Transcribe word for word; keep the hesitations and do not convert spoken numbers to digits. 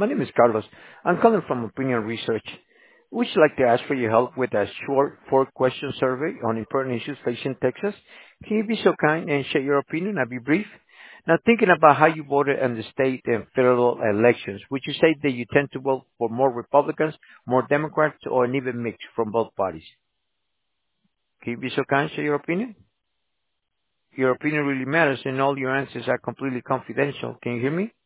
My name is Carlos. I'm calling from Opinion Research. Would you like to ask for your help with a short four-question survey on important issues facing Texas? Can you be so kind and share your opinion? I'll be brief. Now, thinking about how you voted in the state and federal elections, would you say that you tend to vote for more Republicans, more Democrats, or an even mix from both parties? Can you be so kind and share your opinion? Your opinion really matters, and all your answers are completely confidential. Can you hear me?